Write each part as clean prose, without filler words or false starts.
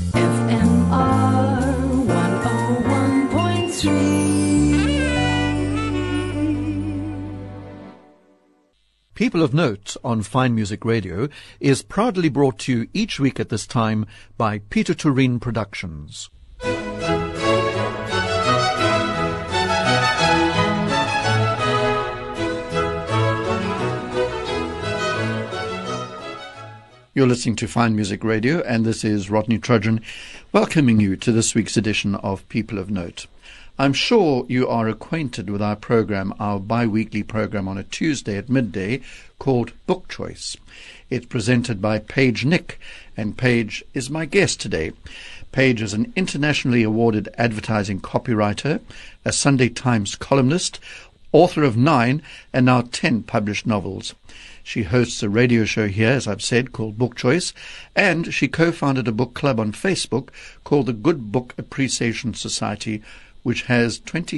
FMR 101.3. People of Note on Fine Music Radio is proudly brought to you each week at this time by Peter Tureen Productions. You're listening to Fine Music Radio, and this is Rodney Trudgeon welcoming you to this week's edition of People of Note. I'm sure you are acquainted with our program, our bi-weekly program on a Tuesday at midday called Book Choice. It's presented by Paige Nick, and Paige is my guest today. Paige is an internationally awarded advertising copywriter, a Sunday Times columnist, author of 9 and now 10 published novels. She hosts a radio show here, as I've said, called Book Choice, and she co-founded a book club on Facebook called the Good Book Appreciation Society, which has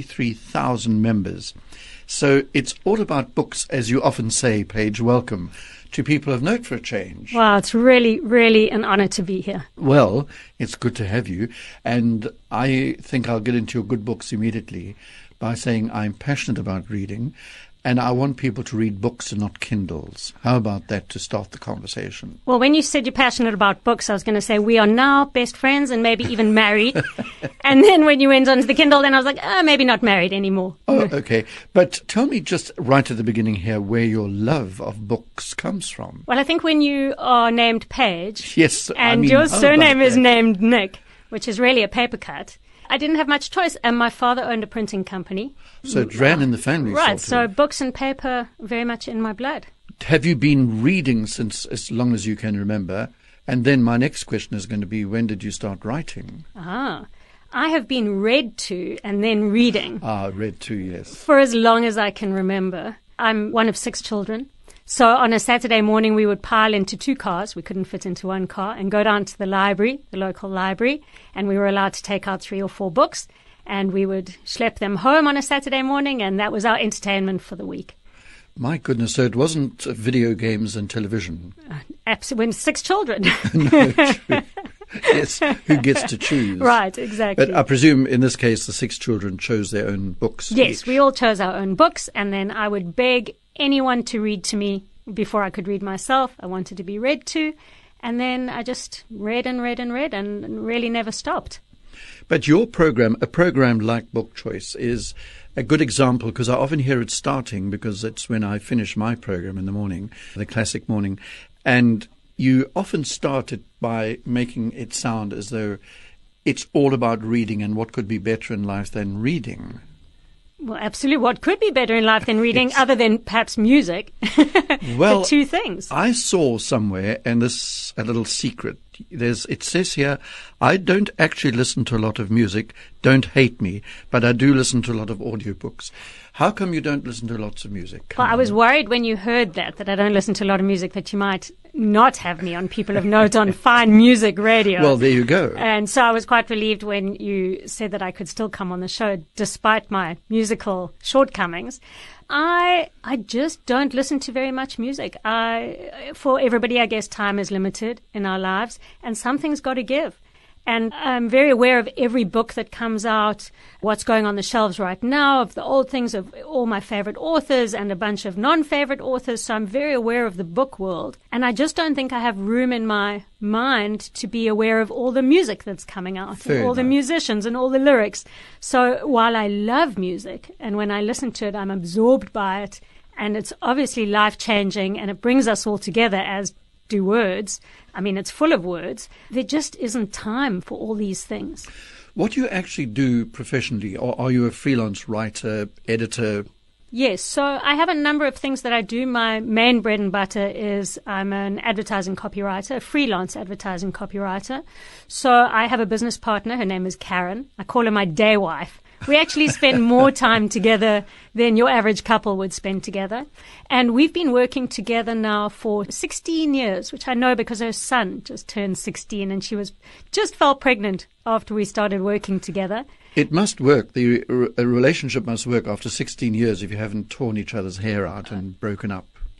23,000 members. So it's all about books, as you often say, Paige. Welcome to People of Note for a change. Wow, it's really, really an honor to be here. Well, it's good to have you, and I think I'll get into your good books immediately by saying I'm passionate about reading, and I want people to read books and not Kindles. How about that to start the conversation? Well, when you said you're passionate about books, I was going to say we are now best friends and maybe even married. And then when you went on to the Kindle, then I was like, maybe not married anymore. Oh, okay. But tell me just right at the beginning here where your love of books comes from. Well, I think when you are named Paige, yes, and your surname is named Nick, which is really a paper cut, I didn't have much choice, and my father owned a printing company. So it ran in the family. Right, so books and paper very much in my blood. Have you been reading since as long as you can remember? And then my next question is going to be, when did you start writing? I have been read to and then reading. Read to, yes. For as long as I can remember. I'm one of 6 children. So on a Saturday morning, we would pile into 2 cars. We couldn't fit into one car, and go down to the library, the local library, and we were allowed to take out 3 or 4 books, and we would schlep them home on a Saturday morning, and that was our entertainment for the week. My goodness, so it wasn't video games and television? Absolutely. 6 children. No, true. Yes, who gets to choose? Right, exactly. But I presume in this case the 6 children chose their own books. Yes, each. we all chose our own books, and then I would beg anyone to read to me before I could read myself. I wanted to be read to, and then I just read and read and read and really never stopped. But your program, a program like Book Choice, is a good example because I often hear it starting because it's when I finish my program in the morning, the classic morning, and you often start it by making it sound as though it's all about reading and what could be better in life than reading. Well, absolutely. What could be better in life than reading other than perhaps music? Well, the 2 things. I saw somewhere, and this a little secret, it says here, I don't actually listen to a lot of music, don't hate me, but I do listen to a lot of audiobooks. How come you don't listen to lots of music? Well, I was worried when you heard that I don't listen to a lot of music, that you might not have me on People of Note on Fine Music Radio. Well, there you go. And so I was quite relieved when you said that I could still come on the show despite my musical shortcomings. I just don't listen to very much music. For everybody, I guess time is limited in our lives, and something's got to give. And I'm very aware of every book that comes out, what's going on the shelves right now, of the old things, of all my favorite authors and a bunch of non-favorite authors. So I'm very aware of the book world. And I just don't think I have room in my mind to be aware of all the music that's coming out, and all the musicians and all the lyrics. So while I love music, and when I listen to it, I'm absorbed by it, and it's obviously life-changing, and it brings us all together as do words. I mean, it's full of words. There just isn't time for all these things. What do you actually do professionally? Or are you a freelance writer, editor? Yes, so I have a number of things that I do. My main bread and butter is I'm an advertising copywriter, a freelance advertising copywriter. So I have a business partner. Her name is Karen. I call her my day wife. We actually spend more time together than your average couple would spend together. And we've been working together now for 16 years, which I know because her son just turned 16 and she just fell pregnant after we started working together. It must work. A relationship must work after 16 years if you haven't torn each other's hair out and broken up.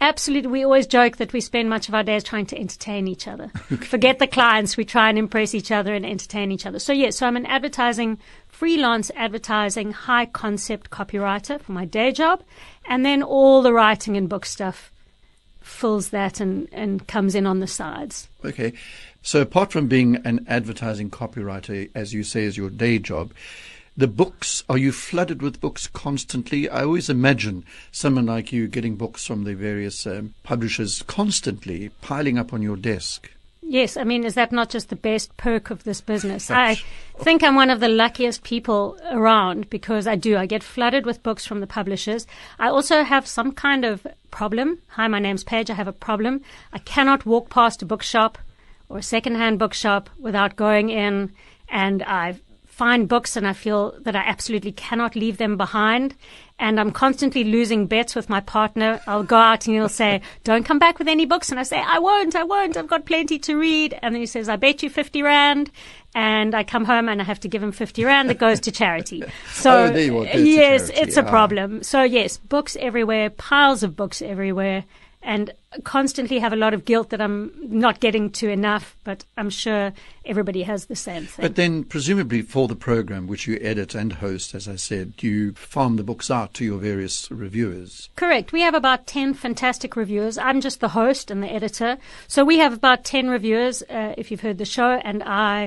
absolutely. We always joke that we spend much of our days trying to entertain each other. Forget the clients. We try and impress each other and entertain each other. So, yes, so I'm an freelance advertising, high concept copywriter for my day job. And then all the writing and book stuff fills that and comes in on the sides. Okay. So apart from being an advertising copywriter, as you say, is your day job, the books, are you flooded with books constantly? I always imagine someone like you getting books from the various publishers constantly piling up on your desk. Yes, I mean, is that not just the best perk of this business? I think I'm one of the luckiest people around because I get flooded with books from the publishers. I also have some kind of problem. Hi, my name's Paige. I have a problem. I cannot walk past a bookshop or a secondhand bookshop without going in, and I find books and I feel that I absolutely cannot leave them behind. And I'm constantly losing bets with my partner. I'll go out and he'll say, don't come back with any books. And I say, I won't. I've got plenty to read. And then he says, I bet you 50 Rand. And I come home and I have to give him 50 Rand that goes to charity. So, yes, it's a problem. So, yes, books everywhere, piles of books everywhere. And constantly have a lot of guilt that I'm not getting to enough, but I'm sure everybody has the same thing. But then presumably for the program, which you edit and host, as I said, you farm the books out to your various reviewers. Correct. We have about 10 fantastic reviewers. I'm just the host and the editor. So we have about 10 reviewers, if you've heard the show, and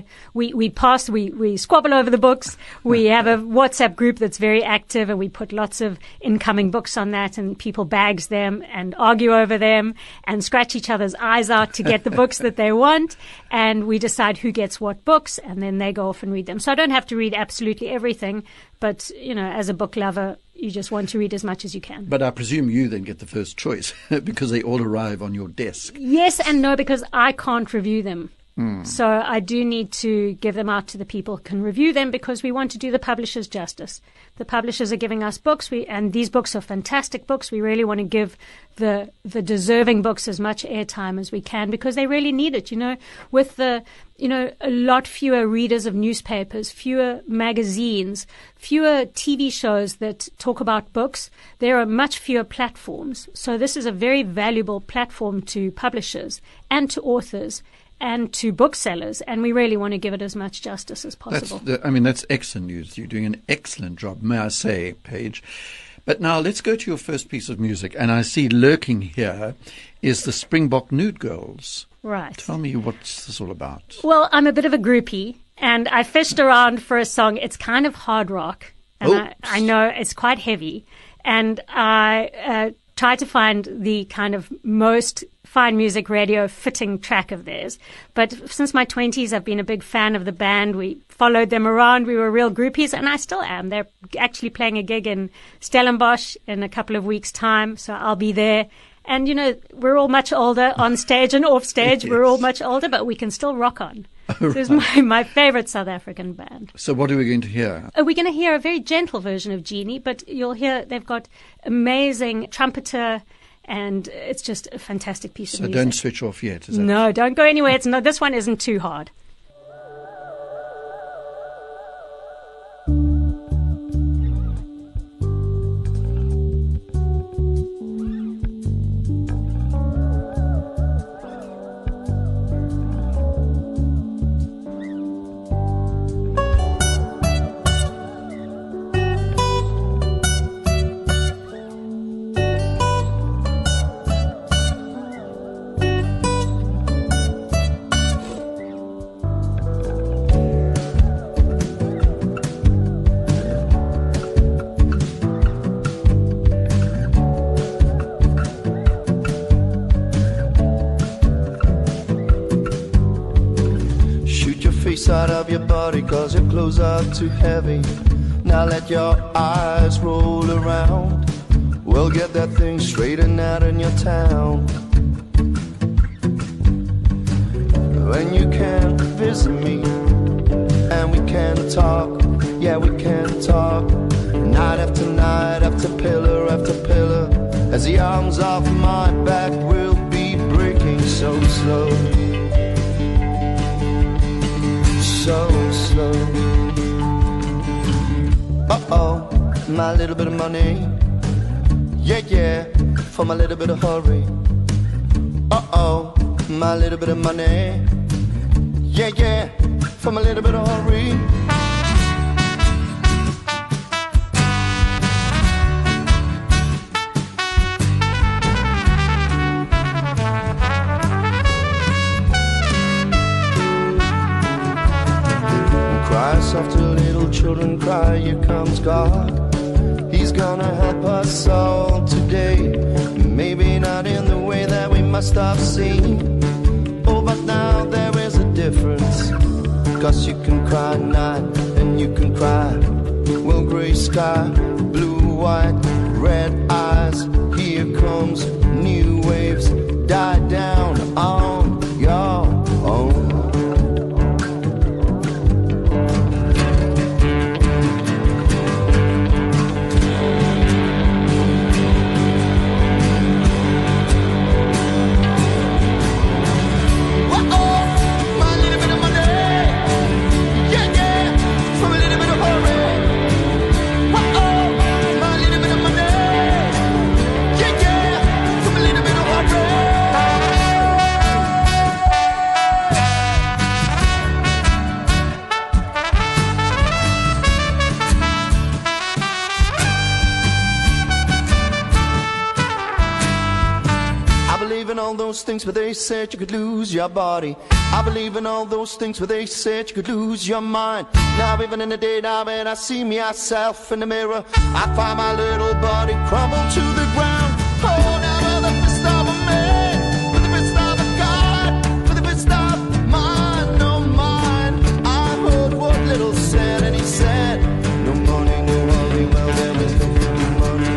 we squabble over the books. We have a WhatsApp group that's very active, and we put lots of incoming books on that, and people bags them and argue over them and scratch each other's eyes out to get the books that they want. And we decide who gets what books, and then they go off and read them. So I don't have to read absolutely everything, but, as a book lover, you just want to read as much as you can. But I presume you then get the first choice because they all arrive on your desk. Yes and no, because I can't review them. So I do need to give them out to the people who can review them because we want to do the publishers justice. The publishers are giving us books, and these books are fantastic books. We really want to give the deserving books as much airtime as we can because they really need it. With a lot fewer readers of newspapers, fewer magazines, fewer TV shows that talk about books, there are much fewer platforms. So this is a very valuable platform to publishers and to authors and to booksellers, and we really want to give it as much justice as possible. That's excellent news. You're doing an excellent job, may I say, Paige. But now let's go to your first piece of music, and I see lurking here is the Springbok Nude Girls. Right. Tell me what's this all about. Well, I'm a bit of a groupie, and I fished around for a song. It's kind of hard rock, and I know it's quite heavy, and I tried to find the kind of most fine music radio fitting track of theirs. But since my 20s, I've been a big fan of the band. We followed them around. We were real groupies, and I still am. They're actually playing a gig in Stellenbosch in a couple of weeks' time, so I'll be there. And, we're all much older on stage and off stage. Yes. We're all much older, but we can still rock on. Right. This is my favorite South African band. So what are we going to hear? We're going to hear a very gentle version of Jeannie, but you'll hear they've got amazing trumpeter, and it's just a fantastic piece of music. So don't switch off yet, is that? No, don't go anywhere. This one isn't too hard. Out of your body cause your clothes are too heavy. Now let your eyes roll around. We'll get that thing straightened out in your town. When you can visit me and we can talk, yeah we can talk. Night after night after pillar as the arms off my back will be breaking so slow. So slow. Uh-oh, my little bit of money. Yeah, for my little bit of hurry. Uh-oh, my little bit of money. Yeah, yeah, for my little bit of hurry. Cry softer, little children, cry, here comes God. He's gonna help us all today. Maybe not in the way that we must have seen. Oh, but now there is a difference. 'Cause you can cry night and you can cry. Well, gray sky, blue, white, red eyes. Here comes new waves. Die down on your own. Things where they said you could lose your body. I believe in all those things where they said you could lose your mind. Now even in the day now when I see myself in the mirror, I find my little body crumble to the ground. Oh, now with the fist of a man, with the fist of a God, with the fist of mine, no mine. I heard what little said and he said, no money, no money, well there is no money.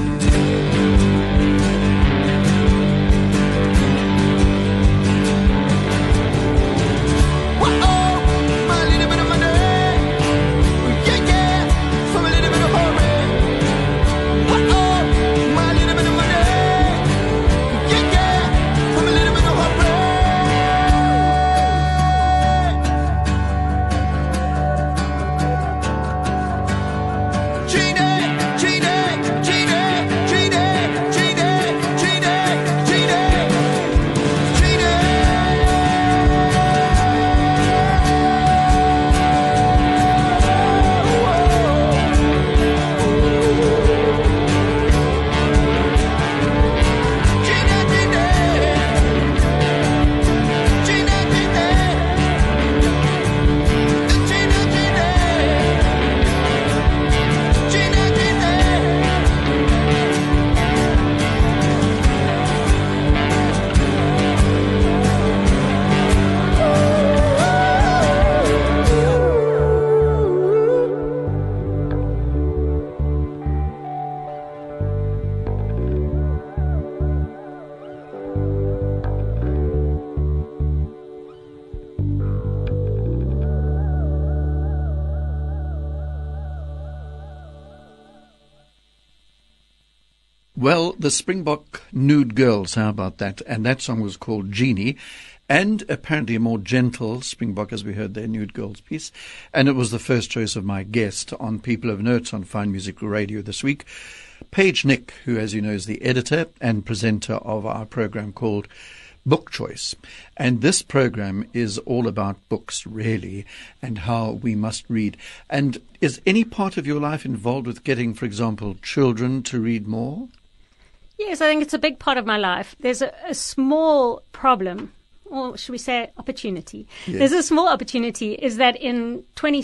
Well, the Springbok Nude Girls, how about that? And that song was called Genie, and apparently a more gentle Springbok, as we heard their Nude Girls piece. And it was the first choice of my guest on People of Note on Fine Music Radio this week, Paige Nick, who, as you know, is the editor and presenter of our program called Book Choice. And this program is all about books, really, and how we must read. And is any part of your life involved with getting, for example, children to read more? Yes, I think it's a big part of my life. There's a small problem, or should we say opportunity? Yes. There's a small opportunity, is that in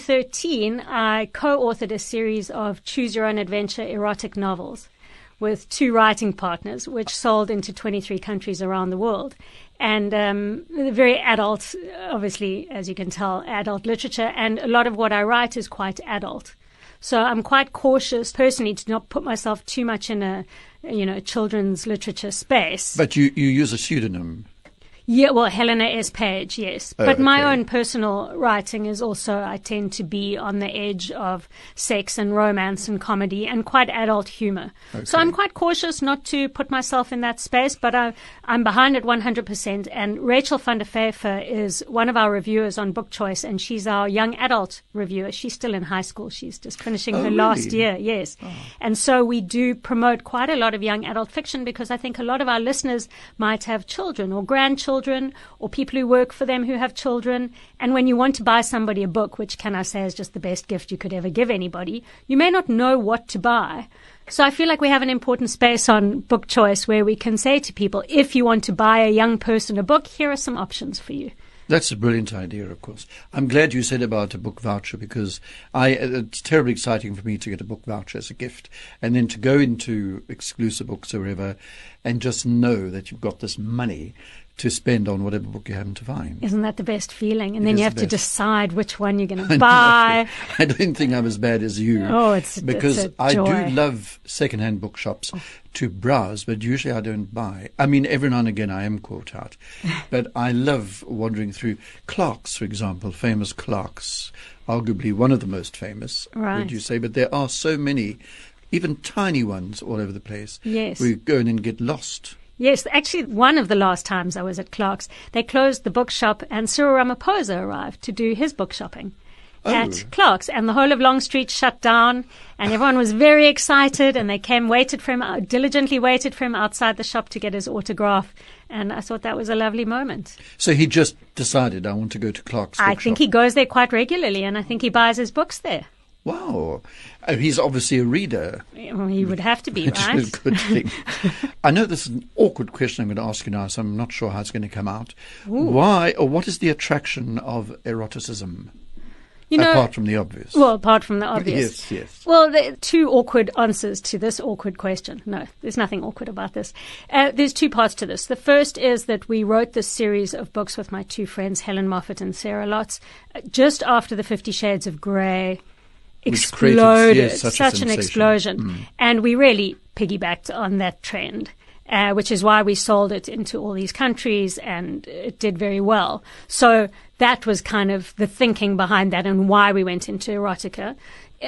2013, I co-authored a series of Choose Your Own Adventure erotic novels with 2 writing partners, which sold into 23 countries around the world. And very adult, obviously, as you can tell, adult literature. And a lot of what I write is quite adult. So I'm quite cautious personally to not put myself too much in a children's literature space. But you use a pseudonym. Yeah, well, Helena S. Page, yes. Oh, but my okay. own personal writing is also, I tend to be on the edge of sex and romance and comedy and quite adult humor. Okay. So I'm quite cautious not to put myself in that space, but I'm behind it 100%. And Rachel van der Pfeiffer is one of our reviewers on Book Choice, and she's our young adult reviewer. She's still in high school. She's just finishing her last really? year, yes. Oh. And so we do promote quite a lot of young adult fiction because I think a lot of our listeners might have children or grandchildren or people who work for them who have children. And when you want to buy somebody a book, which can I say is just the best gift you could ever give anybody, you may not know what to buy. So I feel like we have an important space on Book Choice where we can say to people, if you want to buy a young person a book, here are some options for you. That's a brilliant idea, of course. I'm glad you said about a book voucher because it's terribly exciting for me to get a book voucher as a gift and then to go into exclusive books or whatever and just know that you've got this money to spend on whatever book you happen to find. Isn't that the best feeling? And It then is you have the to best. decide which one you're going to buy. I don't think I'm as bad as you. Oh, it's because a I joy. do love second-hand bookshops to browse, but usually I don't buy. I mean, every now and again I am caught out, but I love wandering through Clark's, for example, famous Clark's, arguably one of the most famous, Right. would you say? But there are so many, even tiny ones all over the place. Yes. We go in and get lost. Yes, actually, one of the last times I was at Clark's, they closed the bookshop and Cyril Ramaphosa arrived to do his book shopping at Clark's. And the whole of Long Street shut down and everyone was very excited and they came, diligently waited for him outside the shop to get his autograph. And I thought that was a lovely moment. So he just decided, I want to go to Clark's I bookshop. think he goes there quite regularly and I think he buys his books there. Wow. Oh, he's obviously a reader. Well, he would have to be, Which right? is a good thing. I know this is an awkward question I'm going to ask you now, so I'm not sure how it's going to come out. Why or what is the attraction of eroticism? You know, apart from the obvious. well, apart from the obvious. Yes. Well, there are two awkward answers to this awkward question. No, there's nothing awkward about this. There's two parts to this. The first is that we wrote this series of books with my two friends, Helen Moffat and Sarah Lotz, just after the 50 Shades of Grey Which created, exploded. yes, such a an sensation. explosion. And we really piggybacked on that trend. Which is why we sold it into all these countries and it did very well. So that was kind of the thinking behind that and why we went into erotica.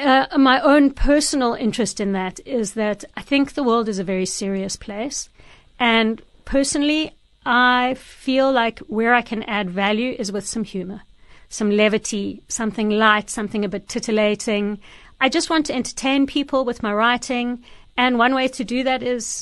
My own personal interest in that is that I think the world is a very serious place. And personally, I feel like where I can add value is with some humor, some levity, something light, something a bit titillating. I just want to entertain people with my writing. And one way to do that is,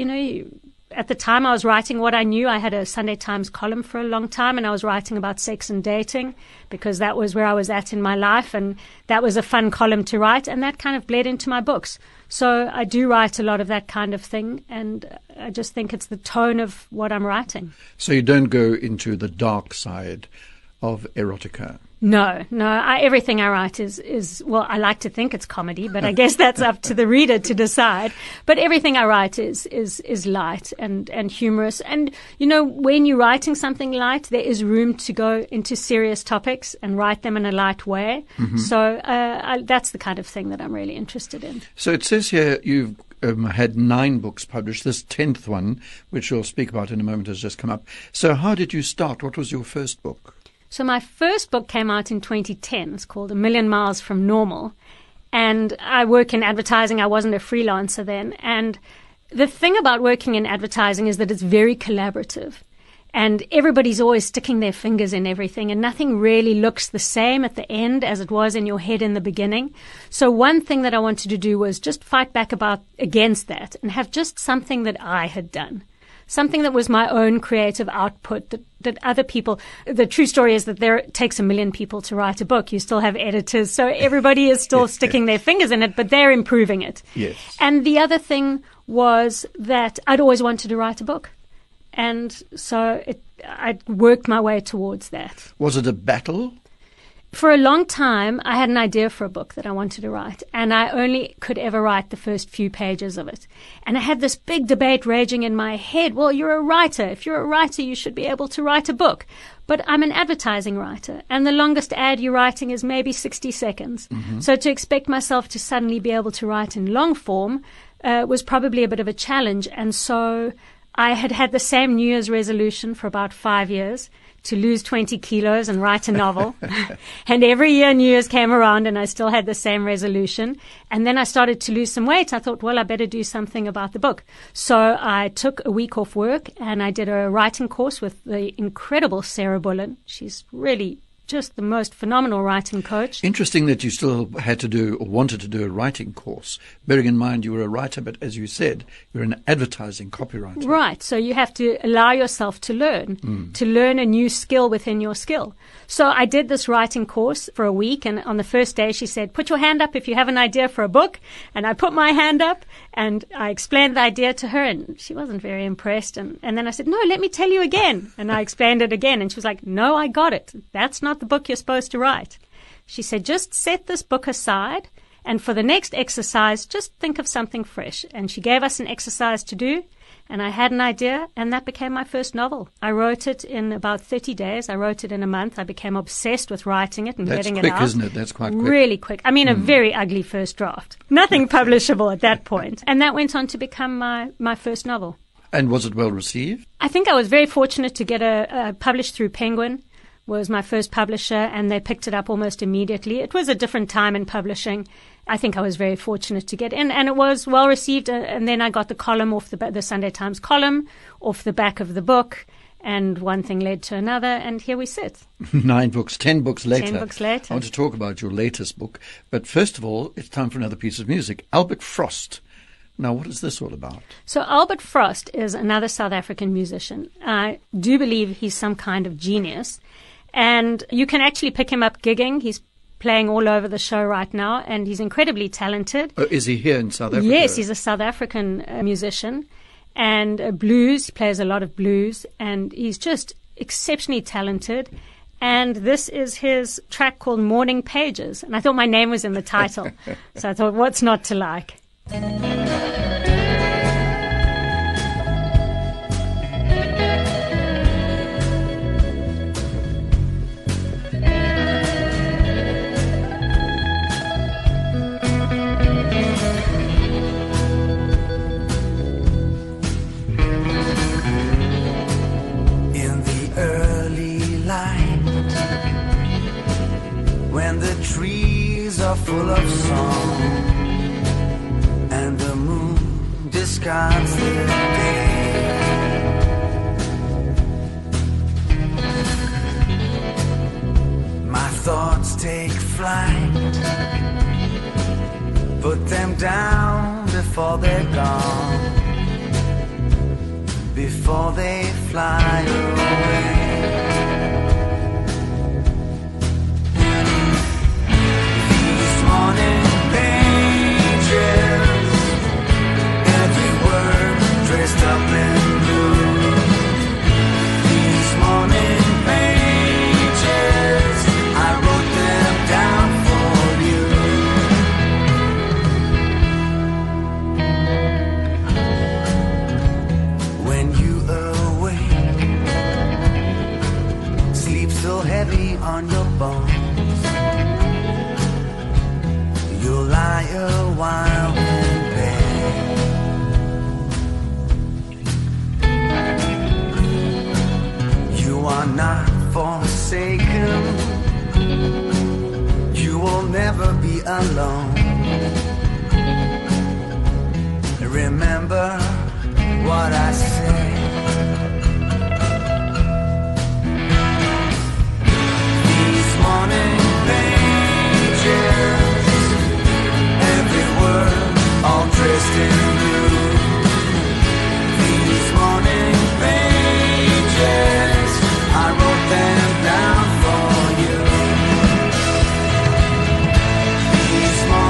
at the time I was writing what I knew. I had a Sunday Times column for a long time and I was writing about sex and dating because that was where I was at in my life and that was a fun column to write and that kind of bled into my books. So I do write a lot of that kind of thing and I just think it's the tone of what I'm writing. So you don't go into the dark side of erotica. No. Everything I write is well, I like to think it's comedy, but I guess that's up to the reader to decide. But everything I write is light and humorous. And, when you're writing something light, there is room to go into serious topics and write them in a light way. Mm-hmm. So that's the kind of thing that I'm really interested in. So it says here you've had 9 books published. This 10th one, which we'll speak about in a moment, has just come up. So how did you start? What was your first book? So my first book came out in 2010. It's called A Million Miles from Normal. And I work in advertising. I wasn't a freelancer then. And the thing about working in advertising is that it's very collaborative. And everybody's always sticking their fingers in everything. And nothing really looks the same at the end as it was in your head in the beginning. So one thing that I wanted to do was just fight back against that and have just something that I had done. Something that was my own creative output that other people, the true story is that it takes 1 million people to write a book. You still have editors. So everybody is still sticking their fingers in it, but they're improving it. Yes. And the other thing was that I'd always wanted to write a book. And so I worked my way towards that. Was it a battle? For a long time, I had an idea for a book that I wanted to write, and I only could ever write the first few pages of it. And I had this big debate raging in my head. Well, you're a writer. If you're a writer, you should be able to write a book. But I'm an advertising writer, and the longest ad you're writing is maybe 60 seconds. Mm-hmm. So to expect myself to suddenly be able to write in long form was probably a bit of a challenge. And so I had had the same New Year's resolution for about 5 years, to lose 20 kilos and write a novel. And every year New Year's came around and I still had the same resolution. And then I started to lose some weight. I thought, well, I better do something about the book. So I took a week off work and I did a writing course with the incredible Sarah Bullen. She's really just the most phenomenal writing coach. Interesting that you still had to do or wanted to do a writing course, bearing in mind you were a writer, but as you said, you're an advertising copywriter. Right. So you have to allow yourself to learn a new skill within your skill. So I did this writing course for a week, and on the first day she said, put your hand up if you have an idea for a book. And I put my hand up and I explained the idea to her, and she wasn't very impressed. And then I said, no, let me tell you again. And I explained it again, and she was like, no, I got it. That's not the book you're supposed to write. She said, just set this book aside, and for the next exercise, just think of something fresh. And she gave us an exercise to do, and I had an idea, and that became my first novel. I wrote it in about 30 days. I wrote it in a month. I became obsessed with writing it and getting it out. That's quick, isn't it? That's quite quick. Really quick. I mean, a very ugly first draft. Nothing publishable at that point. And that went on to become my first novel. And was it well received? I think I was very fortunate to get a published through Penguin. Was my first publisher, and they picked it up almost immediately. It was a different time in publishing. I think I was very fortunate to get in, and it was well received. And then I got the column off the Sunday Times column off the back of the book, and one thing led to another, and here we sit. 9 books, 10 books later. 10 books later. I want to talk about your latest book, but first of all, it's time for another piece of music. Albert Frost. Now, what is this all about? So Albert Frost is another South African musician. I do believe he's some kind of genius. And you can actually pick him up gigging. He's playing all over the show right now, and he's incredibly talented. Oh, is he here in South Africa? Yes, he's a South African musician. And blues, he plays a lot of blues, and he's just exceptionally talented. And this is his track called Morning Pages. And I thought my name was in the title. So I thought, what's not to like? Full of song, and the moon discards the day. My thoughts take flight, put them down before they're gone, before they fly away. Morning pages, every word dressed up in blue. These morning pages, I wrote them down for you. When you awake, sleep so heavy on your bones, you'll lie a while in bed. You are not forsaken. You will never be alone. Remember what I said. These morning pages, all dressed in blue. These morning pages, I wrote them down for you. These morning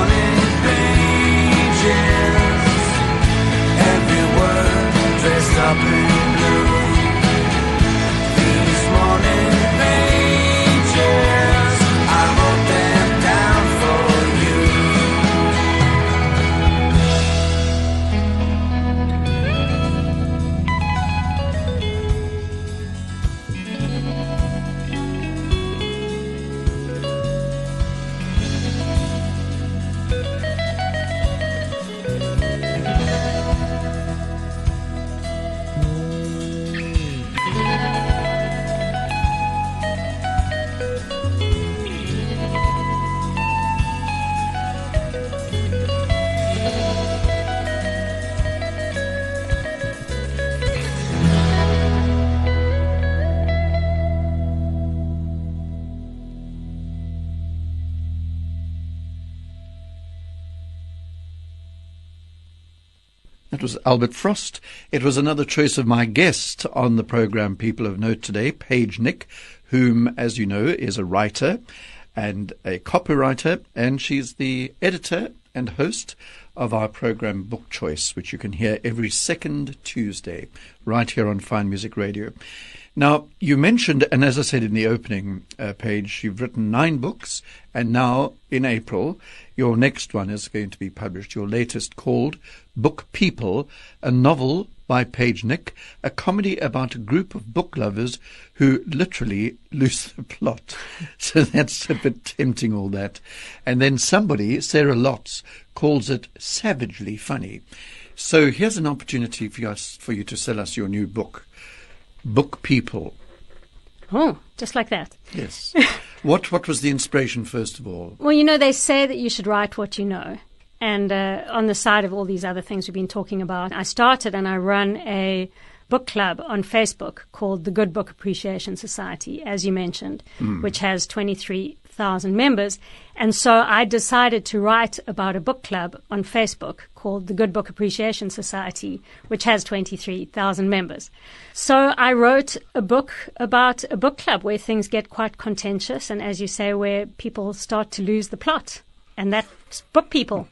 That was Albert Frost. It was another choice of my guest on the program People of Note today, Paige Nick, whom, as you know, is a writer and a copywriter, and she's the editor and host of our program Book Choice, which you can hear every second Tuesday right here on Fine Music Radio. Now, you mentioned, and as I said in the opening page, you've written 9 books, and now in April, your next one is going to be published, your latest, called Book People, a novel by Paige Nick, a comedy about a group of book lovers who literally lose the plot. So that's a bit tempting, all that. And then somebody, Sarah Lotz, calls it savagely funny. So here's an opportunity for you to sell us your new book, Book People. Oh, just like that. Yes. What was the inspiration, first of all? Well, you know, they say that you should write what you know. And on the side of all these other things we've been talking about, I started and I run a book club on Facebook called the Good Book Appreciation Society, as you mentioned, which has 23,000 members. And so I decided to write about a book club on Facebook called the Good Book Appreciation Society, which has 23,000 members. So I wrote a book about a book club where things get quite contentious and, as you say, where people start to lose the plot. And that's Book People.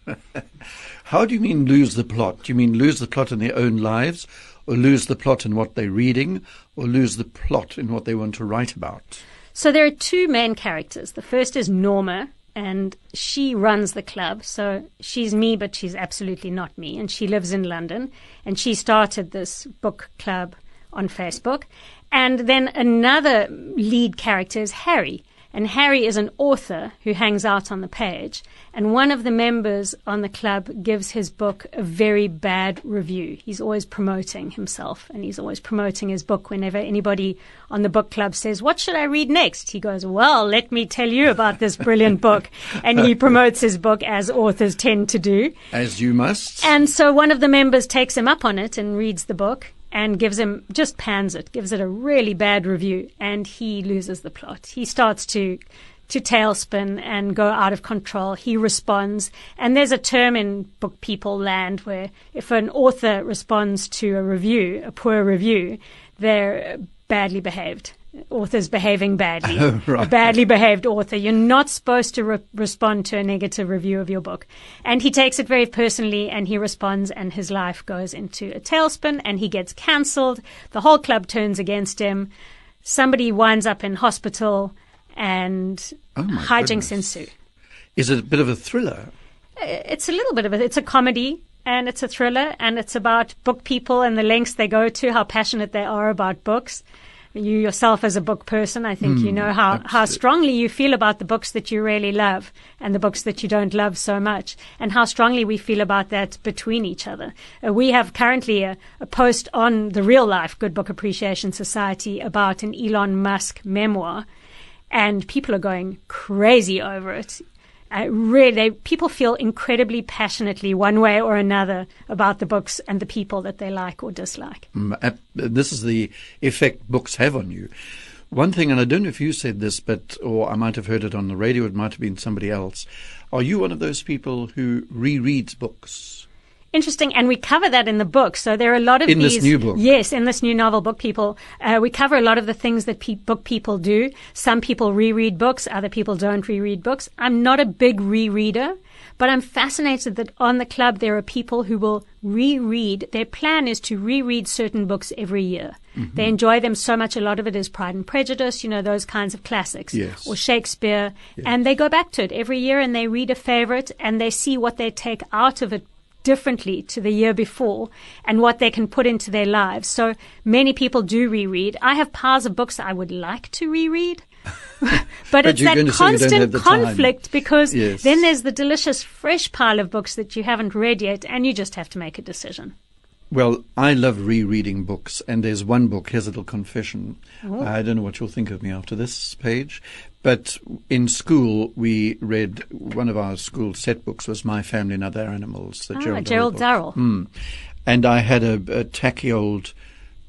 How do you mean lose the plot? Do you mean lose the plot in their own lives, or lose the plot in what they're reading, or lose the plot in what they want to write about? So there are 2 main characters. The first is Norma, and she runs the club. So she's me, but she's absolutely not me. And she lives in London, and she started this book club on Facebook. And then another lead character is Harry. And Harry is an author who hangs out on the page. And one of the members on the club gives his book a very bad review. He's always promoting himself, and he's always promoting his book. Whenever anybody on the book club says, "What should I read next?" he goes, "Well, let me tell you about this brilliant book." And he promotes his book, as authors tend to do. As you must. And so one of the members takes him up on it and reads the book and gives it a really bad review, and he loses the plot. He starts to tailspin and go out of control. He responds, and there's a term in Book People land where if an author responds to a poor review, they're badly behaved. Authors behaving badly. Oh, right. A badly behaved author. You're not supposed to respond to a negative review of your book. And he takes it very personally, and he responds, and his life goes into a tailspin, and he gets cancelled. The whole club turns against him. Somebody winds up in hospital, and hijinks ensue. Is it a bit of a thriller? It's a little bit of it. It's a comedy, and it's a thriller, and it's about book people and the lengths they go to, how passionate they are about books. You yourself, as a book person, I think you know how strongly you feel about the books that you really love and the books that you don't love so much, and how strongly we feel about that between each other. We have currently a post on the Real Life Good Book Appreciation Society about an Elon Musk memoir, and people are going crazy over it. People feel incredibly passionately one way or another about the books and the people that they like or dislike. This is the effect books have on you. One thing, and I don't know if you said this, or I might have heard it on the radio, it might have been somebody else. Are you one of those people who rereads books? Interesting, and we cover that in the book. So there are a lot of in this new book. Yes, in this new novel, Book People, we cover a lot of the things that book people do. Some people reread books, other people don't reread books. I'm not a big rereader, but I'm fascinated that on the club there are people who will reread. Their plan is to reread certain books every year. Mm-hmm. They enjoy them so much. A lot of it is Pride and Prejudice, those kinds of classics, yes. Or Shakespeare, yes. And they go back to it every year and they read a favorite and they see what they take out of it differently to the year before and what they can put into their lives. So many people do reread. I have piles of books I would like to reread, but it's that constant conflict because yes. Then there's the delicious fresh pile of books that you haven't read yet and you just have to make a decision. Well, I love rereading books, and there's one book, here's a little confession. Oh. I don't know what you'll think of me after this page, but in school we read, one of our school set books was My Family and Other Animals, the Gerald Darrell. And I had a tacky old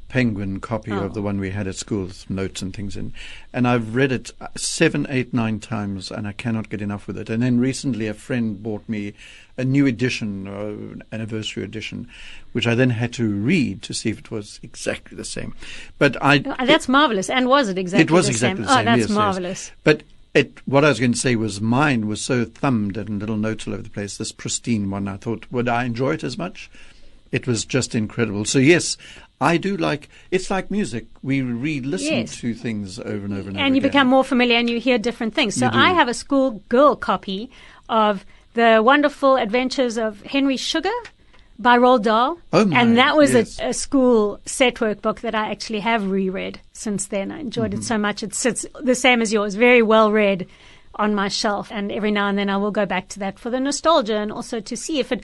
Penguin copy of the one we had at school, with notes and things in. And I've read it 7, 8, 9 times, and I cannot get enough with it. And then recently a friend bought me a new edition, an anniversary edition, which I then had to read to see if it was exactly the same. But that's marvelous. And was it exactly the same? It was exactly the same. Oh, that's yes, marvelous. Yes. But what I was going to say was mine was so thumbed and little notes all over the place, this pristine one. I thought, would I enjoy it as much? It was just incredible. So, yes, I do it's like music. We re-listen to things over and over and over and you again. become more familiar and you hear different things. So I have a schoolgirl copy of The Wonderful Adventures of Henry Sugar by Roald Dahl. Oh my, and that was yes. a school set work book that I actually have reread since then. I enjoyed it so much. It sits the same as yours, very well read on my shelf, and every now and then I will go back to that for the nostalgia and also to see if it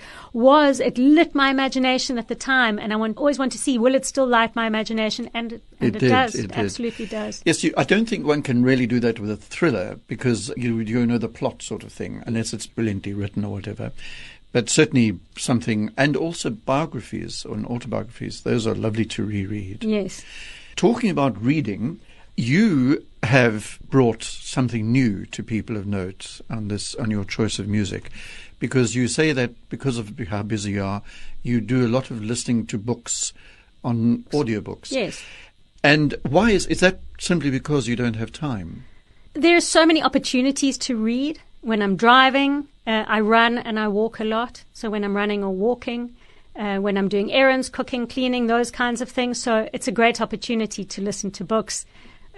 lit my imagination at the time, and I always want to see, will it still light my imagination? And it does. It absolutely does. Yes, I don't think one can really do that with a thriller because you know the plot sort of thing, unless it's brilliantly written or whatever. But certainly something, and also biographies or autobiographies, those are lovely to reread. Yes. Talking about reading, you have brought something new to People of Note on your choice of music, because you say that because of how busy you are, you do a lot of listening to books on audiobooks. Yes. And why is that simply because you don't have time? There are so many opportunities to read. When I'm driving, I run and I walk a lot. So when I'm running or walking, when I'm doing errands, cooking, cleaning, those kinds of things. So it's a great opportunity to listen to books.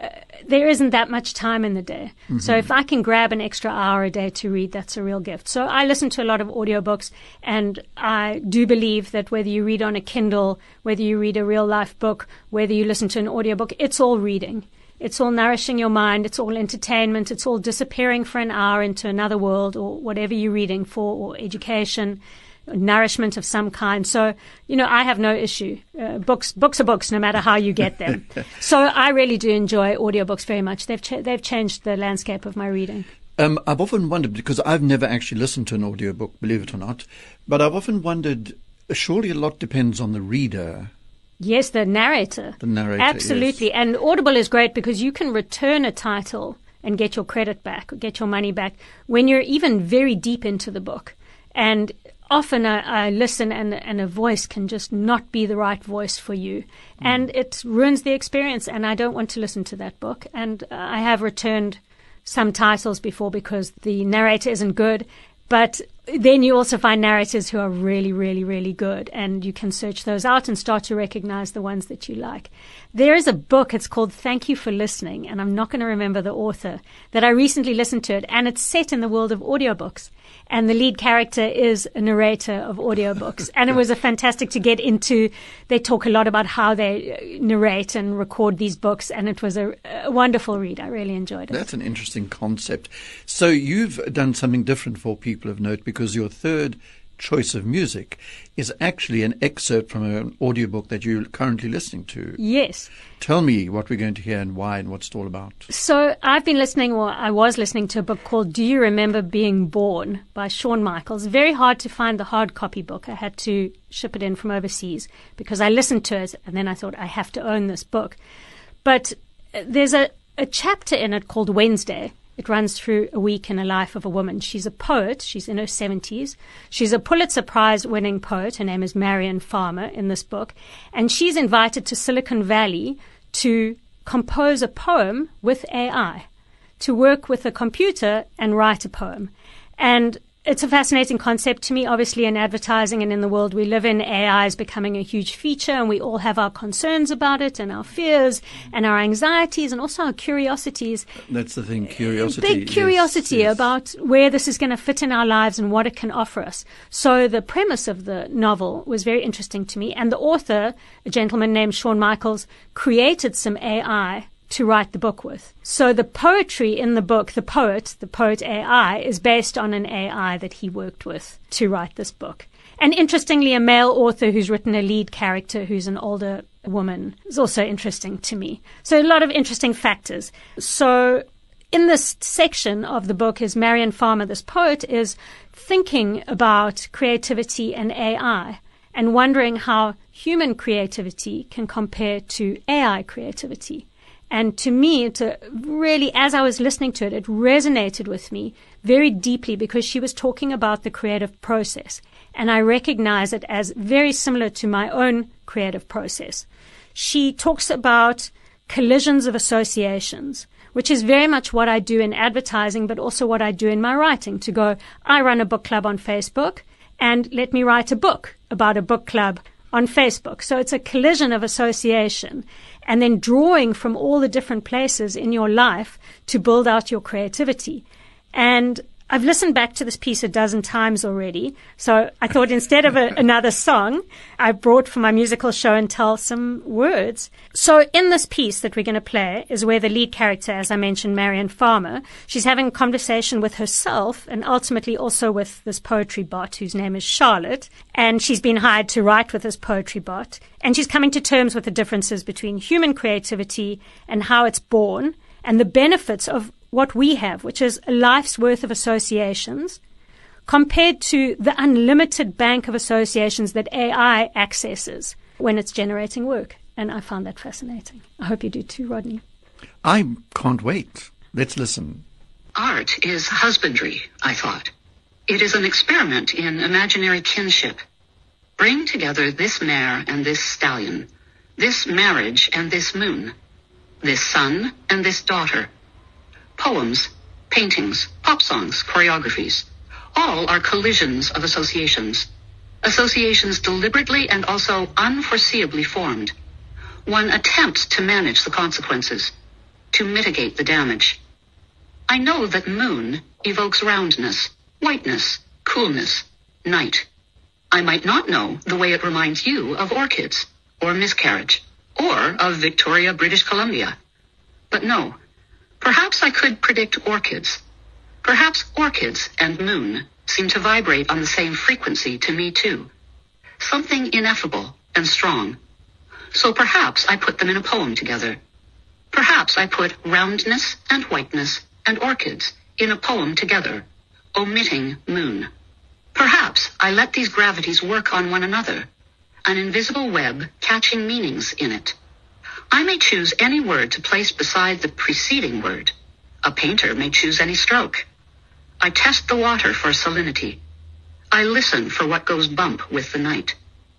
There isn't that much time in the day. Mm-hmm. So if I can grab an extra hour a day to read, that's a real gift. So I listen to a lot of audiobooks, and I do believe that whether you read on a Kindle, whether you read a real life book, whether you listen to an audiobook, it's all reading. It's all nourishing your mind. It's all entertainment. It's all disappearing for an hour into another world or whatever you're reading for, or education, nourishment of some kind. So, I have no issue. Books are books, no matter how you get them. So I really do enjoy audiobooks very much. They've changed the landscape of my reading. I've often wondered, because I've never actually listened to an audiobook, believe it or not, but I've often wondered, surely a lot depends on the reader. Yes, the narrator. The narrator, absolutely. Yes. And Audible is great because you can return a title and get your credit back, or get your money back, when you're even very deep into the book. And often I listen and a voice can just not be the right voice for you. And it ruins the experience, and I don't want to listen to that book. And I have returned some titles before because the narrator isn't good. But then you also find narrators who are really, really, really good, and you can search those out and start to recognize the ones that you like. There is a book, it's called Thank You for Listening, and I'm not going to remember the author, that I recently listened to it, and it's set in the world of audiobooks. And the lead character is a narrator of audiobooks. And it was fantastic to get into. They talk a lot about how they narrate and record these books, and it was a wonderful read. I really enjoyed it. That's an interesting concept. So you've done something different for People of Note, because your third choice of music is actually an excerpt from an audiobook that you're currently listening to. Yes. Tell me what we're going to hear and why and what it's all about. So I was listening to a book called Do You Remember Being Born by Shawn Michaels. Very hard to find the hard copy book. I had to ship it in from overseas because I listened to it and then I thought I have to own this book. But there's a chapter in it called Wednesday. It runs through a week in the life of a woman. She's a poet. She's in her 70s. She's a Pulitzer Prize-winning poet. Her name is Marion Farmer in this book. And she's invited to Silicon Valley to compose a poem with AI, to work with a computer and write a poem. And it's a fascinating concept to me. Obviously, in advertising and in the world we live in, AI is becoming a huge feature, and we all have our concerns about it and our fears and our anxieties and also our curiosities. That's the thing, curiosity. Big curiosity about where this is going to fit in our lives and what it can offer us. So the premise of the novel was very interesting to me. And the author, a gentleman named Shawn Michaels, created some AI to write the book with. So the poetry in the book, the poet AI, is based on an AI that he worked with to write this book. And interestingly, a male author who's written a lead character who's an older woman is also interesting to me. So a lot of interesting factors. So in this section of the book is Marion Farmer, this poet, is thinking about creativity and AI and wondering how human creativity can compare to AI creativity. And to me, it's really, as I was listening to it, it resonated with me very deeply because she was talking about the creative process. And I recognize it as very similar to my own creative process. She talks about collisions of associations, which is very much what I do in advertising, but also what I do in my writing, to go, I run a book club on Facebook, and let me write a book about a book club on Facebook. So it's a collision of association, and then drawing from all the different places in your life to build out your creativity. And I've listened back to this piece a dozen times already, so I thought instead of another song, I brought for my musical show and tell some words. So in this piece that we're going to play is where the lead character, as I mentioned, Marion Farmer, she's having a conversation with herself and ultimately also with this poetry bot whose name is Charlotte, and she's been hired to write with this poetry bot, and she's coming to terms with the differences between human creativity and how it's born and the benefits of what we have, which is a life's worth of associations, compared to the unlimited bank of associations that AI accesses when it's generating work. And I found that fascinating. I hope you do too, Rodney. I can't wait. Let's listen. Art is husbandry, I thought. It is an experiment in imaginary kinship. Bring together this mare and this stallion, this marriage and this moon, this son and this daughter. Poems, paintings, pop songs, choreographies, all are collisions of associations. Associations deliberately and also unforeseeably formed. One attempts to manage the consequences, to mitigate the damage. I know that moon evokes roundness, whiteness, coolness, night. I might not know the way it reminds you of orchids, or miscarriage, or of Victoria, British Columbia. But no. Perhaps I could predict orchids. Perhaps orchids and moon seem to vibrate on the same frequency to me too. Something ineffable and strong. So perhaps I put them in a poem together. Perhaps I put roundness and whiteness and orchids in a poem together, omitting moon. Perhaps I let these gravities work on one another, an invisible web catching meanings in it. I may choose any word to place beside the preceding word. A painter may choose any stroke. I test the water for salinity. I listen for what goes bump with the night.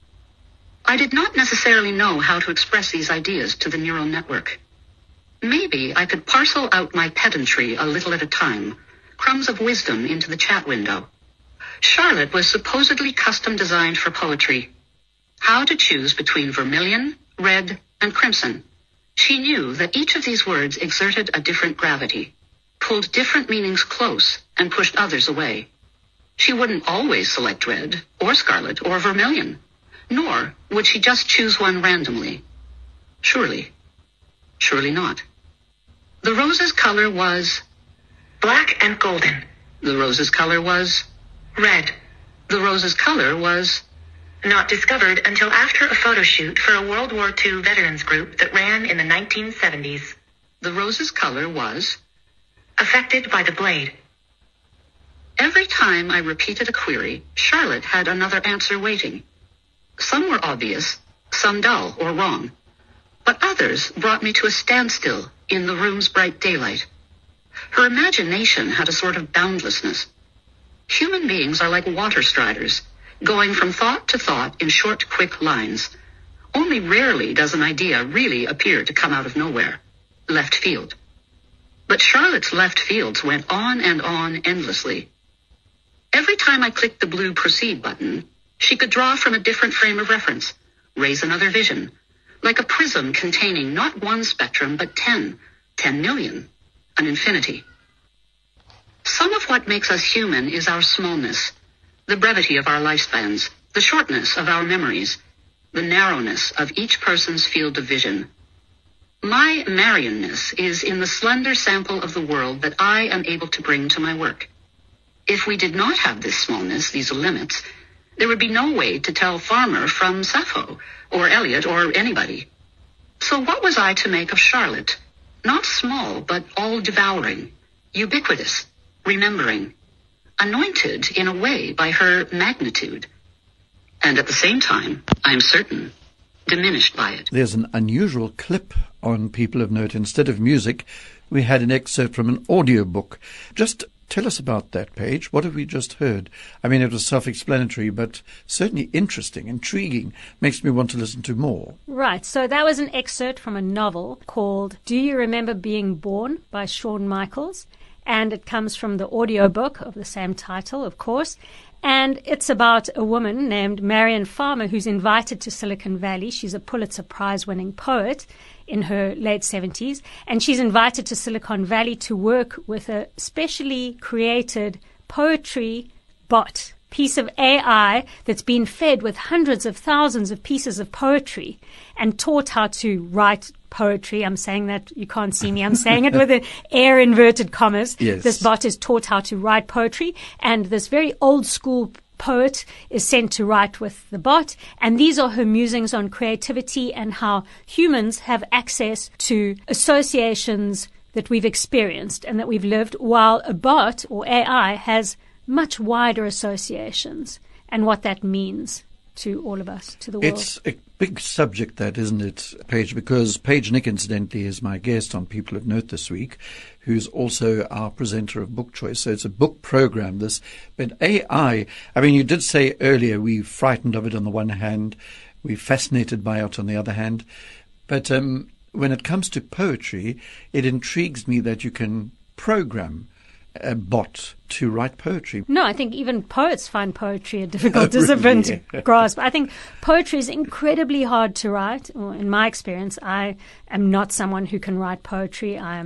I did not necessarily know how to express these ideas to the neural network. Maybe I could parcel out my pedantry a little at a time, crumbs of wisdom into the chat window. Charlotte was supposedly custom designed for poetry. How to choose between vermilion, red, and crimson. She knew that each of these words exerted a different gravity, pulled different meanings close, and pushed others away. She wouldn't always select red, or scarlet, or vermilion, nor would she just choose one randomly. Surely not. The rose's color was black and golden. The rose's color was red. The rose's color was not discovered until after a photo shoot for a World War II veterans group that ran in the 1970s. The rose's color was affected by the blade. Every time I repeated a query, Charlotte had another answer waiting. Some were obvious, some dull or wrong, but others brought me to a standstill in the room's bright daylight. Her imagination had a sort of boundlessness. Human beings are like water striders, going from thought to thought in short, quick lines. Only rarely does an idea really appear to come out of nowhere, left field. But Charlotte's left fields went on and on endlessly. Every time I clicked the blue proceed button, she could draw from a different frame of reference, raise another vision, like a prism containing not one spectrum, but 10 million, an infinity. Some of what makes us human is our smallness, the brevity of our lifespans, the shortness of our memories, the narrowness of each person's field of vision. My Marionness is in the slender sample of the world that I am able to bring to my work. If we did not have this smallness, these limits, there would be no way to tell Farmer from Sappho, or Eliot, or anybody. So what was I to make of Charlotte? Not small, but all-devouring, ubiquitous, remembering, anointed in a way by her magnitude. and at the same time, I am certain, diminished by it. There's an unusual clip on People of Note. Instead of music, we had an excerpt from an audiobook. Just tell us about that, Paige. What have we just heard? I mean, it was self-explanatory, but certainly interesting, intriguing, makes me want to listen to more. Right. So that was an excerpt from a novel called Do You Remember Being Born by Shawn Michaels. And it comes from the audiobook of the same title, of course. And it's about a woman named Marion Farmer who's invited to Silicon Valley. She's a Pulitzer Prize-winning poet in her late 70s. And she's invited to Silicon Valley to work with a specially created poetry bot, piece of AI that's been fed with hundreds of thousands of pieces of poetry and taught how to write poetry. I'm saying that you can't see me. I'm saying it with an air inverted commas. Yes. This bot is taught how to write poetry, and this very old school poet is sent to write with the bot. And these are her musings on creativity and how humans have access to associations that we've experienced and that we've lived, while a bot or AI has much wider associations, and what that means to all of us, to the world. It's a big subject, that, isn't it, Paige? Because Paige Nick, incidentally, is my guest on People of Note this week, who's also our presenter of Book Choice. So it's a book program, this. But AI, I mean, you did say earlier we're frightened of it on the one hand, we're fascinated by it on the other hand. But when it comes to poetry, it intrigues me that you can program a bot to write poetry. No, I think even poets find poetry a difficult discipline to grasp. I think poetry is incredibly hard to write. Well, in my experience, I am not someone who can write poetry. I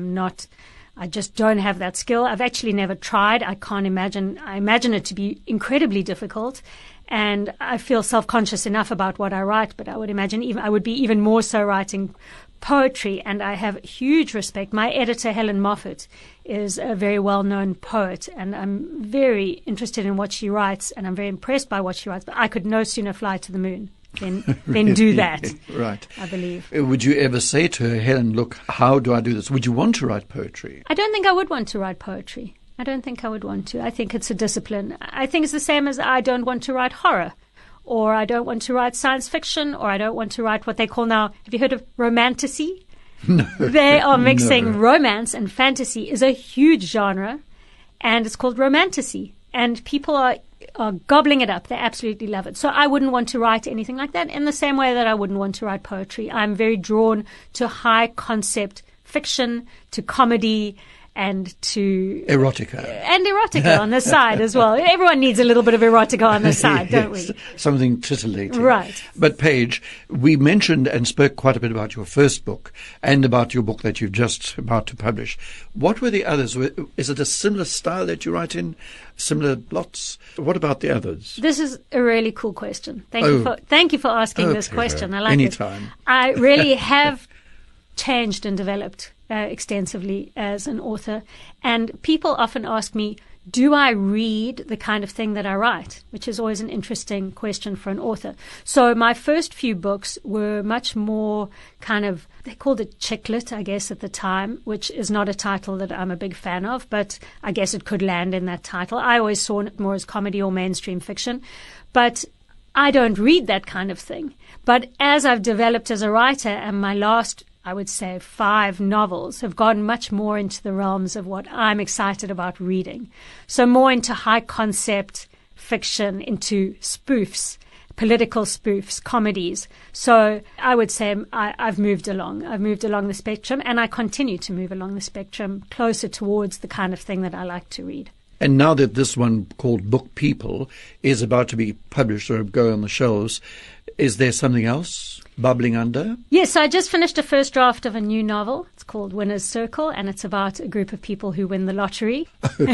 just don't have that skill. I've actually never tried. I imagine it to be incredibly difficult. And I feel self-conscious enough about what I write, but I would imagine I would be even more so writing poetry, and I have huge respect. My editor, Helen Moffat, is a very well-known poet, and I'm very interested in what she writes, and I'm very impressed by what she writes, but I could no sooner fly to the moon than do that. Right. I believe. Would you ever say to her, Helen, look, how do I do this? Would you want to write poetry? I don't think I would want to write poetry. I don't think I would want to. I think it's a discipline. I think it's the same as I don't want to write horror, or I don't want to write science fiction, or I don't want to write what they call now, have you heard of romantasy? No. They are mixing romance and fantasy is a huge genre, and it's called romantasy. And people are gobbling it up. They absolutely love it. So I wouldn't want to write anything like that, in the same way that I wouldn't want to write poetry. I'm very drawn to high concept fiction, to comedy, and to erotica. And erotica on the side as well. Everyone needs a little bit of erotica on the side, don't we? Something titillating. Right. But Paige, we mentioned and spoke quite a bit about your first book and about your book that you've just about to publish. What were the others? Is it a similar style that you write in? Similar plots? What about the others? This is a really cool question. Thank you for asking this question. I like Anytime. it. I really have changed and developed extensively as an author, and people often ask me, do I read the kind of thing that I write? Which is always an interesting question for an author. So my first few books were much more kind of, they called it chick lit, I guess, at the time, which is not a title that I'm a big fan of, but I guess it could land in that title. I always saw it more as comedy or mainstream fiction, but I don't read that kind of thing. But as I've developed as a writer, and my last, I would say, 5 novels have gone much more into the realms of what I'm excited about reading. So more into high concept fiction, into spoofs, political spoofs, comedies. So I would say I've moved along. I've moved along the spectrum, and I continue to move along the spectrum closer towards the kind of thing that I like to read. And now that this one called Book People is about to be published or go on the shelves, is there something else bubbling under? Yes, I just finished a first draft of a new novel. It's called Winner's Circle, and it's about a group of people who win the lottery.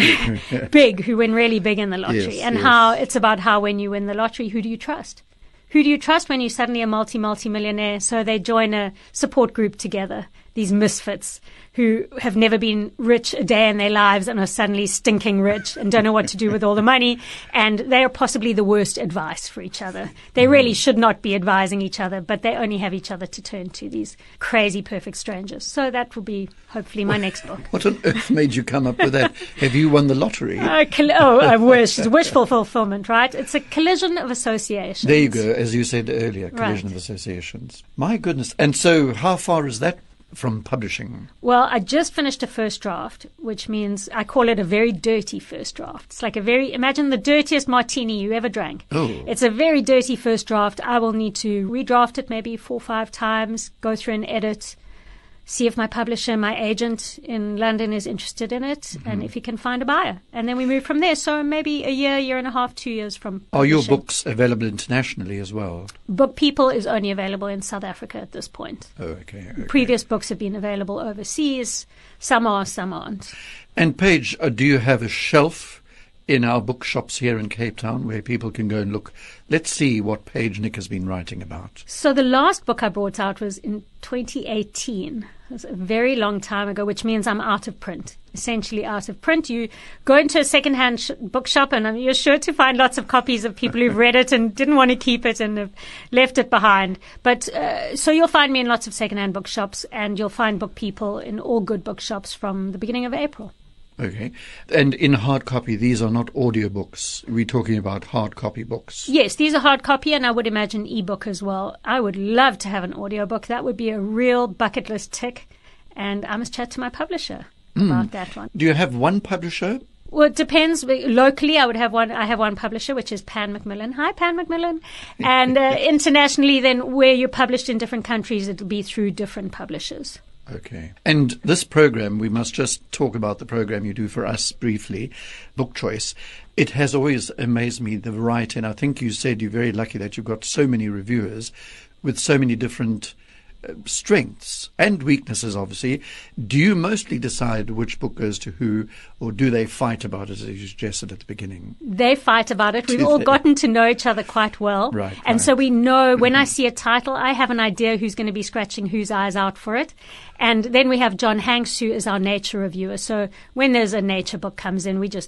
Who win really big in the lottery. Yes, and yes. how it's about how when you win the lottery, who do you trust? Who do you trust when you're suddenly a multi-millionaire? So they join a support group together. these misfits who have never been rich a day in their lives and are suddenly stinking rich and don't know what to do with all the money. And they are possibly the worst advice for each other. They really should not be advising each other, but they only have each other to turn to, these crazy perfect strangers. So that will be hopefully my next book. What on earth made you come up with that? Have you won the lottery? I wish. It's wishful fulfillment, right? It's a collision of associations. There you go, as you said earlier, collision of associations. My goodness. And so how far is that from publishing? Well, I just finished a first draft, which means I call it a very dirty first draft. It's like imagine the dirtiest martini you ever drank. Oh. It's a very dirty first draft. I will need to redraft it maybe 4 or 5 times, go through and edit, see if my publisher, my agent in London is interested in it, and if he can find a buyer. And then we move from there. So maybe a year and a half, 2 years from publishing. Are your books available internationally as well? Book People is only available in South Africa at this point. Oh, okay. Previous books have been available overseas. Some are, some aren't. And Paige, do you have a shelf in our bookshops here in Cape Town where people can go and look? Let's see what Paige Nick has been writing about. So the last book I brought out was in 2018. It was a very long time ago, which means I'm out of print, essentially out of print. You go into a secondhand bookshop and you're sure to find lots of copies of people who've read it and didn't want to keep it and have left it behind. But so you'll find me in lots of secondhand bookshops, and you'll find Book People in all good bookshops from the beginning of April. Okay. And in hard copy, these are not audiobooks. We're talking about hard copy books. Yes, these are hard copy, and I would imagine ebook as well. I would love to have an audiobook. That would be a real bucket list tick. And I must chat to my publisher about that one. Do you have one publisher? Well, it depends. Locally, I have one publisher, which is Pan Macmillan. Hi, Pan Macmillan. And internationally, then where you're published in different countries, it'll be through different publishers. Okay. And this program, we must just talk about the program you do for us briefly, Book Choice. It has always amazed me, the variety. And I think you said you're very lucky that you've got so many reviewers with so many different strengths and weaknesses, obviously. Do you mostly decide which book goes to who, or do they fight about it, as you suggested at the beginning? They fight about it. We've all gotten to know each other quite well. Right. And so we know when I see a title, I have an idea who's going to be scratching whose eyes out for it. And then we have John Hanks, who is our nature reviewer. So when there's a nature book comes in, we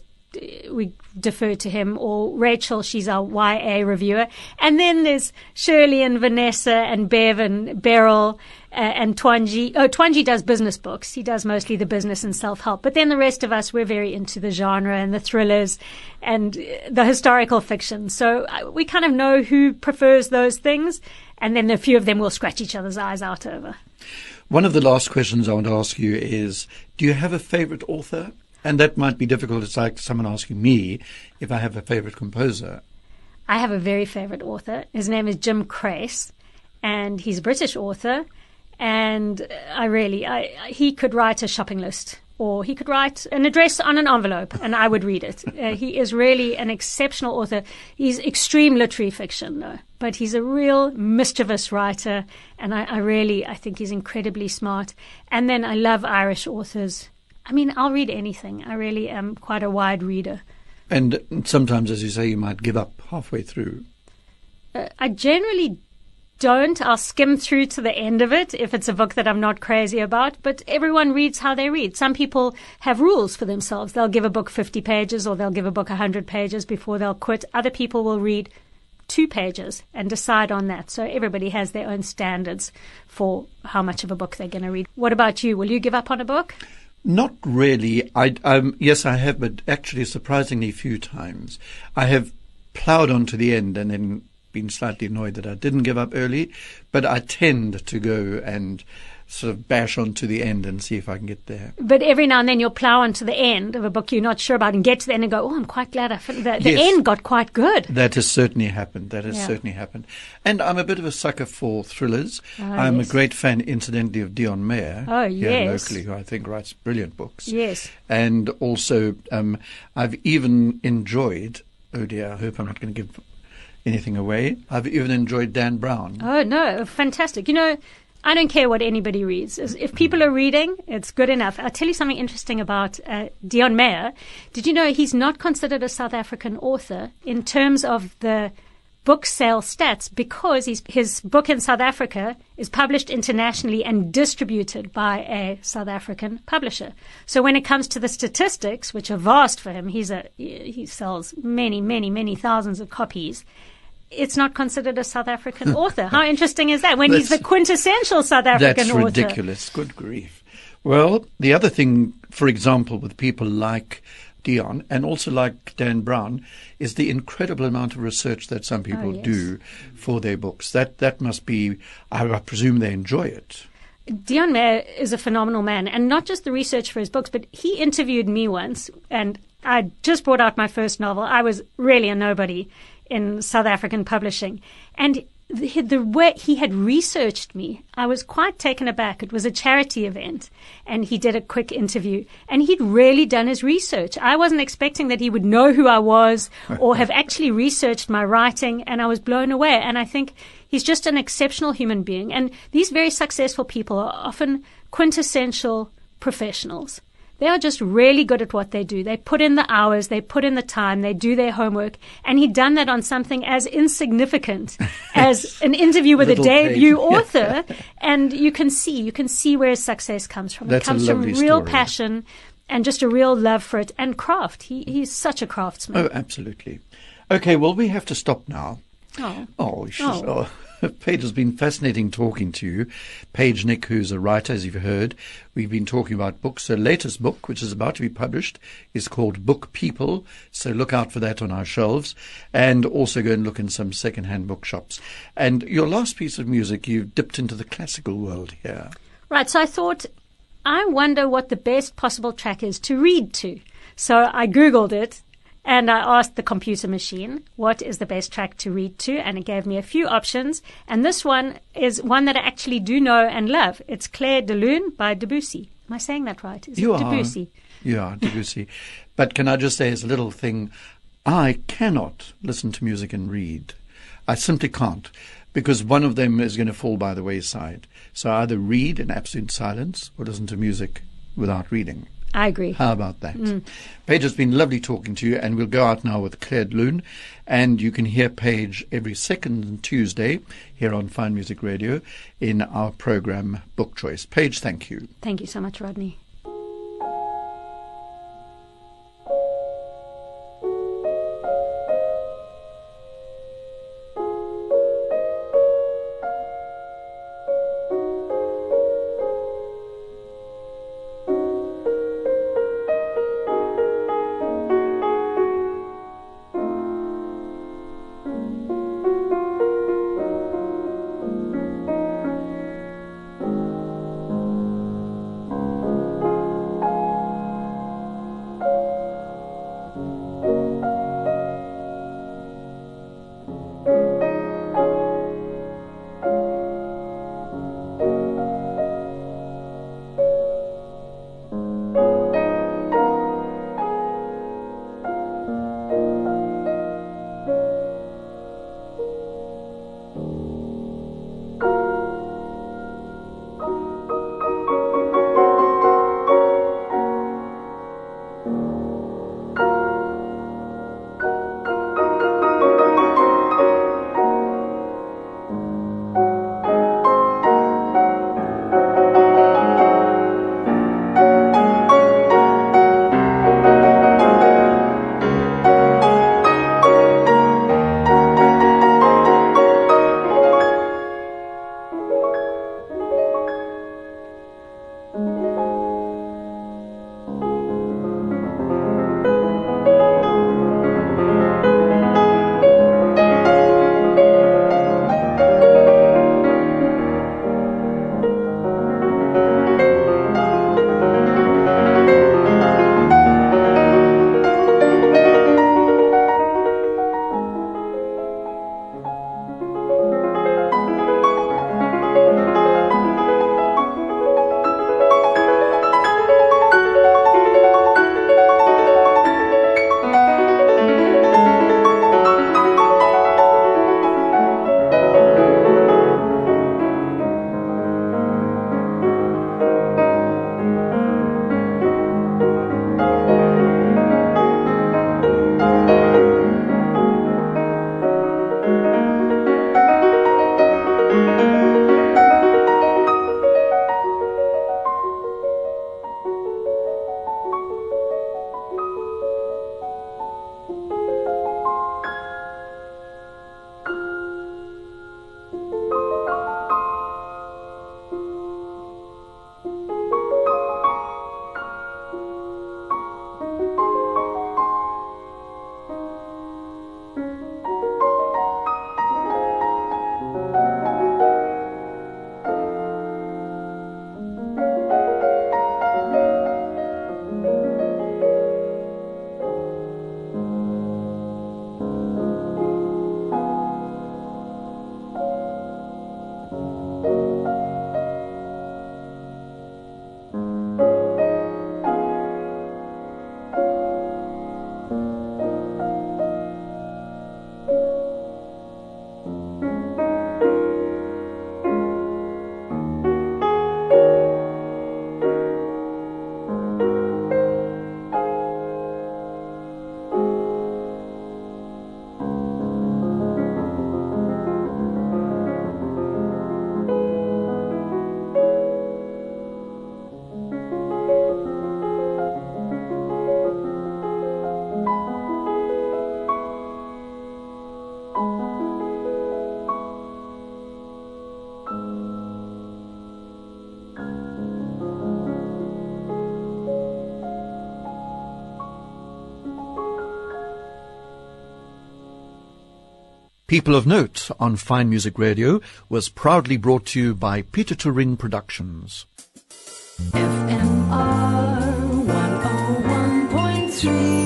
defer to him, or Rachel, she's our YA reviewer. And then there's Shirley and Vanessa and Bev and Beryl and Twanji. Oh, Twanji does business books. He does mostly the business and self-help. But then the rest of us, we're very into the genre and the thrillers and the historical fiction. So we kind of know who prefers those things. And then a few of them will scratch each other's eyes out over. One of the last questions I want to ask you is, do you have a favorite author? And that might be difficult. It's like someone asking me if I have a favorite composer. I have a very favorite author. His name is Jim Crace, and he's a British author. And he could write a shopping list, or he could write an address on an envelope, and I would read it. He is really an exceptional author. He's extreme literary fiction, though, but he's a real mischievous writer, and I think he's incredibly smart. And then I love Irish authors. I mean, I'll read anything. I really am quite a wide reader. And sometimes, as you say, you might give up halfway through. I generally don't. I'll skim through to the end of it if it's a book that I'm not crazy about. But everyone reads how they read. Some people have rules for themselves. They'll give a book 50 pages or they'll give a book 100 pages before they'll quit. Other people will read 2 pages and decide on that. So everybody has their own standards for how much of a book they're going to read. What about you? Will you give up on a book? Not really. Yes, I have, but actually surprisingly few times. I have ploughed on to the end and then been slightly annoyed that I didn't give up early, but I tend to go and sort of bash on to the end and see if I can get there. But every now and then you'll plough on to the end of a book you're not sure about and get to the end and go, oh, I'm quite glad the end got quite good. That has certainly happened. Certainly happened. And I'm a bit of a sucker for thrillers. I'm a great fan, incidentally, of Dion Meyer here locally, who I think writes brilliant books. Yes. And also I've even enjoyed, oh dear, I hope I'm not going to give anything away, I've even enjoyed Dan Brown. Oh, no, fantastic. You know, I don't care what anybody reads. If people are reading, it's good enough. I'll tell you something interesting about Dion Meyer. Did you know he's not considered a South African author in terms of the book sale stats because his book in South Africa is published internationally and distributed by a South African publisher. So when it comes to the statistics, which are vast for him, he sells many, many, many thousands of copies. It's not considered a South African author. How interesting is that? When he's the quintessential South African author. That's ridiculous. Good grief. Well, the other thing, for example, with people like Dion and also like Dan Brown is the incredible amount of research that some people do for their books. That must be, I presume they enjoy it. Dion Meyer is a phenomenal man, and not just the research for his books, but he interviewed me once, and I just brought out my first novel. I was really a nobody in South African publishing, and the way he had researched me, I was quite taken aback. It was a charity event, and he did a quick interview, and he'd really done his research. I wasn't expecting that he would know who I was or have actually researched my writing, and I was blown away. And I think he's just an exceptional human being. And these very successful people are often quintessential professionals. They are just really good at what they do. They put in the hours, they put in the time, they do their homework. And he'd done that on something as insignificant as an interview with a debut author. And you can see where his success comes from. That's it comes from real story. passion and just a real love for it and craft. He's such a craftsman. Oh, absolutely. Okay, well, we have to stop now. Paige, has been fascinating talking to you. Paige Nick, who's a writer, as you've heard. We've been talking about books. Her latest book, which is about to be published, is called Book People. So look out for that on our shelves. And also go and look in some second-hand bookshops. And your last piece of music, you've dipped into the classical world here. Right, so I thought, I wonder what the best possible track is to read to. So I Googled it. And I asked the computer machine, what is the best track to read to? And it gave me a few options. And this one is one that I actually do know and love. It's Clair de Lune by Debussy. Am I saying that right? Is it Debussy? You are, Debussy. But can I just say as a little thing, I cannot listen to music and read. I simply can't, because one of them is going to fall by the wayside. So I either read in absolute silence or listen to music without reading. I agree. How about that? Paige, it's been lovely talking to you, and we'll go out now with Clair de Lune, and you can hear Paige every second Tuesday here on Fine Music Radio in our program Book Choice. Paige, thank you. Thank you so much, Rodney. People of Note on Fine Music Radio was proudly brought to you by Peter Turin Productions. FMR 101.3